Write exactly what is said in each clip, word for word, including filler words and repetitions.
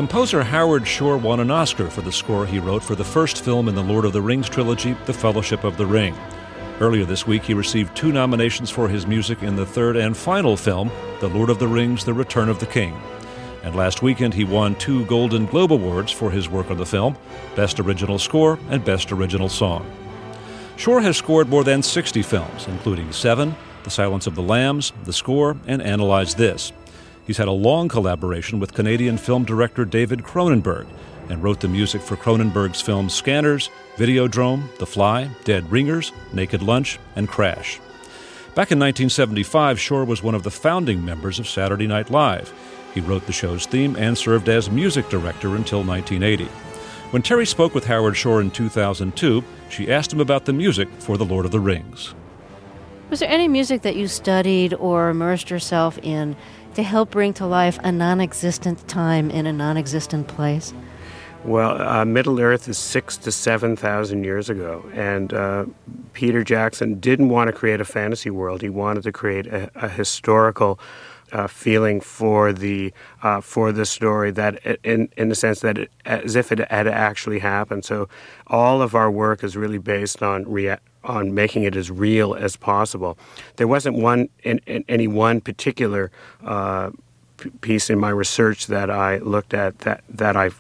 Composer Howard Shore won an Oscar for the score he wrote for the first film in the Lord of the Rings trilogy, The Fellowship of the Ring. Earlier this week, he received two nominations for his music in the third and final film, The Lord of the Rings, The Return of the King. And last weekend, he won two Golden Globe Awards for his work on the film, Best Original Score and Best Original Song. Shore has scored more than sixty films, including Seven, The Silence of the Lambs, The Score, and Analyze This. He's had a long collaboration with Canadian film director David Cronenberg and wrote the music for Cronenberg's films Scanners, Videodrome, The Fly, Dead Ringers, Naked Lunch, and Crash. Back in nineteen seventy-five, Shore was one of the founding members of Saturday Night Live. He wrote the show's theme and served as music director until nineteen eighty. When Terry spoke with Howard Shore in two thousand two, she asked him about the music for The Lord of the Rings. Was there any music that you studied or immersed yourself in to help bring to life a non-existent time in a non-existent place? Well, uh, Middle-earth is six to seven thousand years ago, and uh, Peter Jackson didn't want to create a fantasy world. He wanted to create a, a historical uh, feeling for the uh, for the story, that in in the sense that it, as if it had actually happened. So, all of our work is really based on rea- on making it as real as possible. There wasn't one in, in any one particular uh, p- piece in my research that I looked at that that I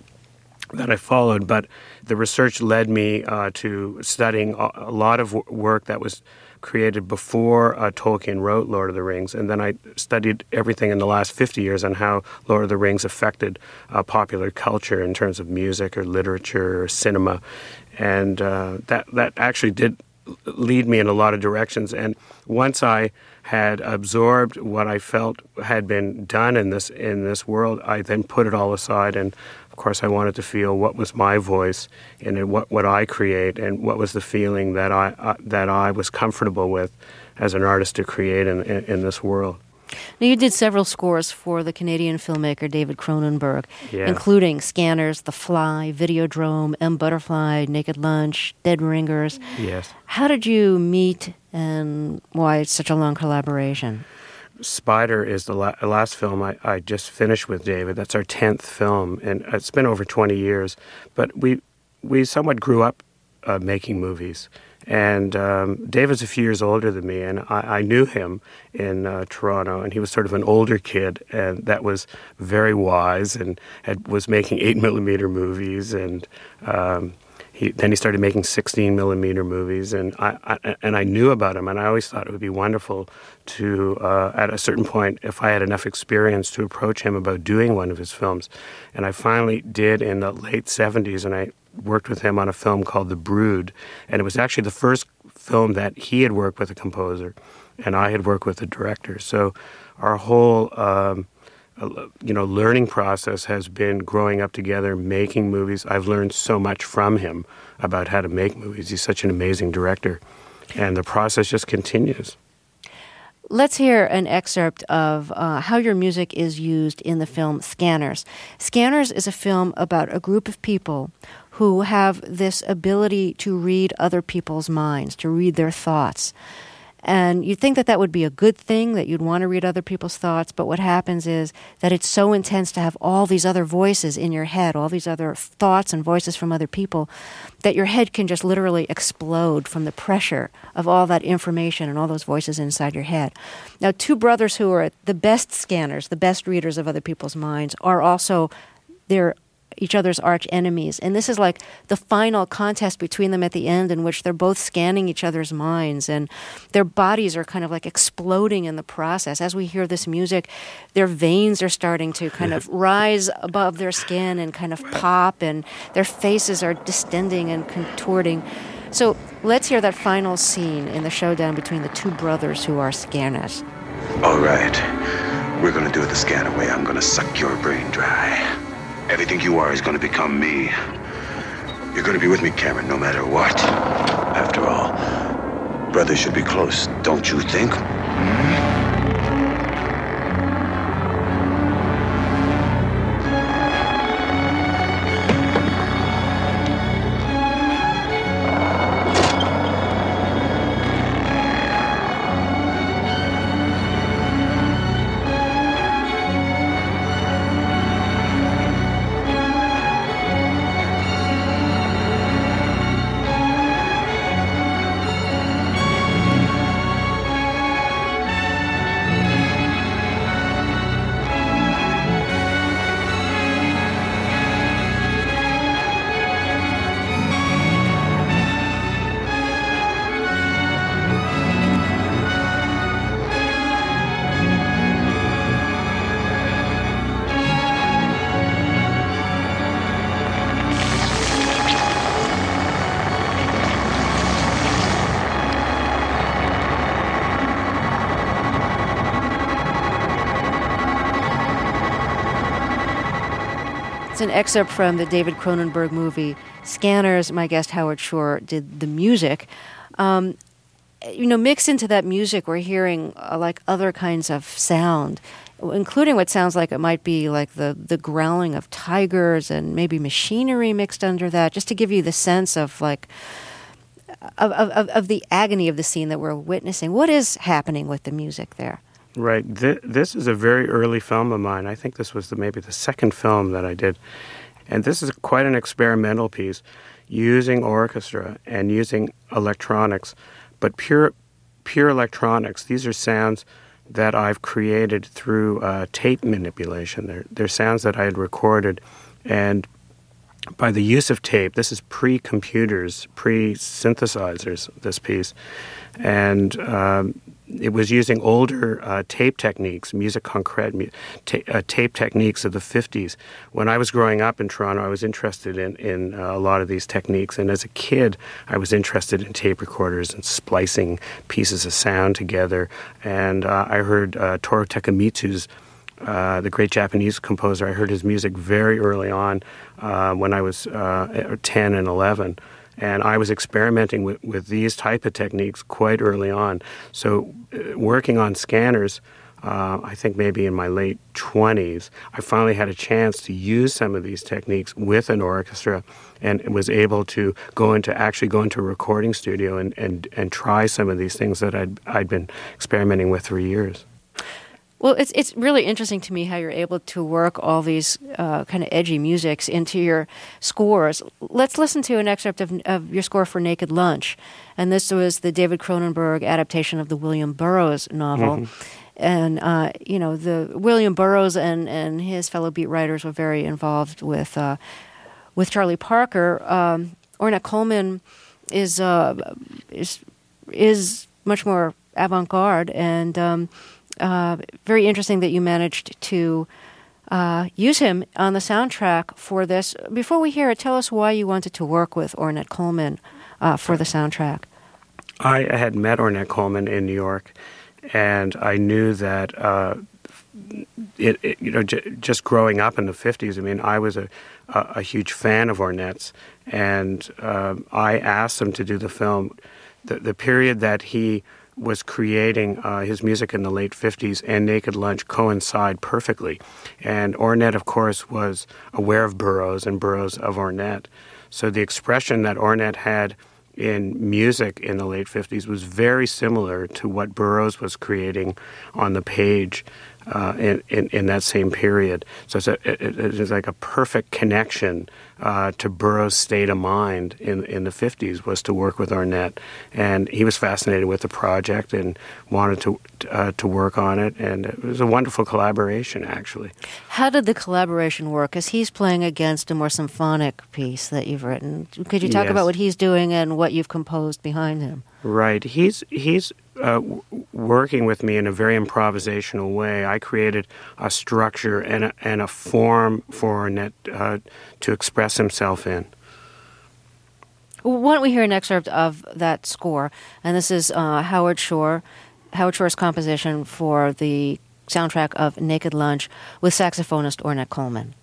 that I followed, but the research led me uh, to studying a, a lot of w- work that was created before uh, Tolkien wrote Lord of the Rings, and then I studied everything in the last fifty years on how Lord of the Rings affected uh, popular culture in terms of music or literature or cinema, and uh, that that actually did lead me in a lot of directions. And once I had absorbed what I felt had been done in this in this world, I then put it all aside, and of course I wanted to feel what was my voice and what would I create, and what was the feeling that I uh, that I was comfortable with as an artist to create in, in, in this world. Now, you did several scores for the Canadian filmmaker David Cronenberg, Yeah. including Scanners, The Fly, Videodrome, M. Butterfly, Naked Lunch, Dead Ringers. Yes. How did you meet, and why it's such a long collaboration? Spider is the la- last film I, I just finished with David. That's our tenth film, and it's been over twenty years. But we we somewhat grew up uh, making movies. And um, David's a few years older than me, and I, I knew him in uh, Toronto, and he was sort of an older kid, and that was very wise, and had, was making eight millimeter movies, and um, he, then he started making sixteen millimeter movies, and I, I and I knew about him, and I always thought it would be wonderful to, uh, at a certain point, if I had enough experience, to approach him about doing one of his films, and I finally did in the late seventies, and I worked with him on a film called The Brood, and it was actually the first film that he had worked with a composer, and I had worked with a director. So our whole, um, uh, you know, learning process has been growing up together, making movies. I've learned so much from him about how to make movies. He's such an amazing director, and the process just continues. Let's hear an excerpt of uh, how your music is used in the film Scanners. Scanners is a film about a group of people who have this ability to read other people's minds, to read their thoughts. And you'd think that that would be a good thing, that you'd want to read other people's thoughts, but what happens is that it's so intense to have all these other voices in your head, all these other thoughts and voices from other people, that your head can just literally explode from the pressure of all that information and all those voices inside your head. Now, two brothers who are the best scanners, the best readers of other people's minds, are also, they're each other's arch enemies. And this is like the final contest between them at the end, in which they're both scanning each other's minds, and their bodies are kind of like exploding in the process. As we hear this music, their veins are starting to kind of rise above their skin and kind of pop, and their faces are distending and contorting. So let's hear that final scene in the showdown between the two brothers who are scanners. All right. We're going to do it the scanner way. I'm going to suck your brain dry. Everything you are is going to become me. You're going to be with me, Cameron, no matter what. After all, brothers should be close, don't you think? Hmm? It's an excerpt from the David Cronenberg movie Scanners. My guest Howard Shore did the music. Um, you know, mixed into that music, we're hearing uh, like other kinds of sound, including what sounds like it might be like the, the growling of tigers and maybe machinery mixed under that, just to give you the sense of like of, of, of the agony of the scene that we're witnessing. What is happening with the music there? Right. Th- this is a very early film of mine. I think this was the, maybe the second film that I did. And this is quite an experimental piece, using orchestra and using electronics, but pure pure electronics. These are sounds that I've created through uh, tape manipulation. They're, they're sounds that I had recorded, and by the use of tape, this is pre-computers, pre-synthesizers, this piece, and um, it was using older uh, tape techniques, musique concrète, mu- ta- uh, tape techniques of the fifties. When I was growing up in Toronto, I was interested in, in uh, a lot of these techniques, and as a kid, I was interested in tape recorders and splicing pieces of sound together, and uh, I heard uh, Toru Takemitsu's Uh, the great Japanese composer. I heard his music very early on uh, when I was uh, ten and eleven. And I was experimenting with, with these type of techniques quite early on. So uh, working on Scanners, uh, I think maybe in my late twenties, I finally had a chance to use some of these techniques with an orchestra, and was able to go into actually go into a recording studio and, and, and try some of these things that I'd, I'd been experimenting with for years. Well, it's it's really interesting to me how you're able to work all these uh, kind of edgy musics into your scores. Let's listen to an excerpt of, of your score for Naked Lunch. And this was the David Cronenberg adaptation of the William Burroughs novel. Mm-hmm. And, uh, you know, the William Burroughs and, and his fellow beat writers were very involved with, uh, with Charlie Parker. Um, Ornette Coleman is, uh, is, is much more avant-garde, and Um, Uh, very interesting that you managed to uh, use him on the soundtrack for this. Before we hear it, tell us why you wanted to work with Ornette Coleman uh, for the soundtrack. I had met Ornette Coleman in New York, and I knew that uh, it, it, you know, j- just growing up in the fifties. I mean, I was a, a, a huge fan of Ornette's, and uh, I asked him to do the film. The, the period that he was creating uh, his music in the late fifties and Naked Lunch coincide perfectly. And Ornette, of course, was aware of Burroughs and Burroughs of Ornette. So the expression that Ornette had in music in the late fifties was very similar to what Burroughs was creating on the page uh, in, in, in that same period. So it's, a, it, it's like a perfect connection uh, to Burroughs' state of mind in, in the fifties was to work with Ornette. And he was fascinated with the project and wanted to uh, to work on it. And it was a wonderful collaboration, actually. How did the collaboration work? Because he's playing against a more symphonic piece that you've written. Could you talk yes. about what he's doing and what you've composed behind him? Right. He's he's uh, w- working with me in a very improvisational way. I created a structure and a, and a form for Ornette uh, to express himself in. Why don't we hear an excerpt of that score? And this is uh, Howard Shore, Howard Shore's composition for the soundtrack of Naked Lunch with saxophonist Ornette Coleman.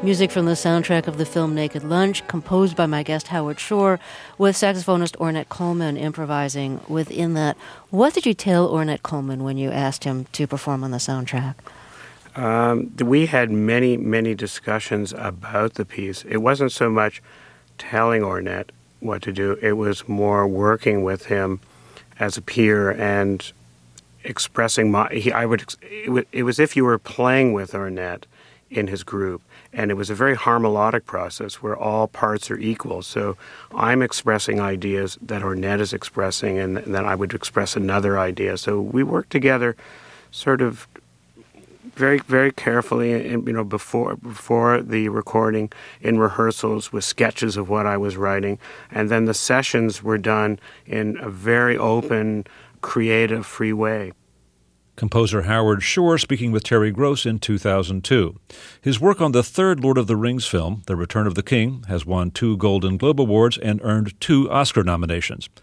Music from the soundtrack of the film Naked Lunch, composed by my guest Howard Shore, with saxophonist Ornette Coleman improvising within that. What did you tell Ornette Coleman when you asked him to perform on the soundtrack? Um, we had many, many discussions about the piece. It wasn't so much telling Ornette what to do. It was more working with him as a peer and expressing my. He, I would. It, would, it was if you were playing with Ornette in his group, and it was a very harmonic process where all parts are equal. So I'm expressing ideas that Ornette is expressing, and, and then I would express another idea. So we worked together, sort of. Very, very carefully, you know, before before the recording, in rehearsals with sketches of what I was writing, and then the sessions were done in a very open, creative, free way. Composer Howard Shore speaking with Terry Gross in two thousand two. His work on the third Lord of the Rings film, The Return of the King, has won two Golden Globe Awards and earned two Oscar nominations.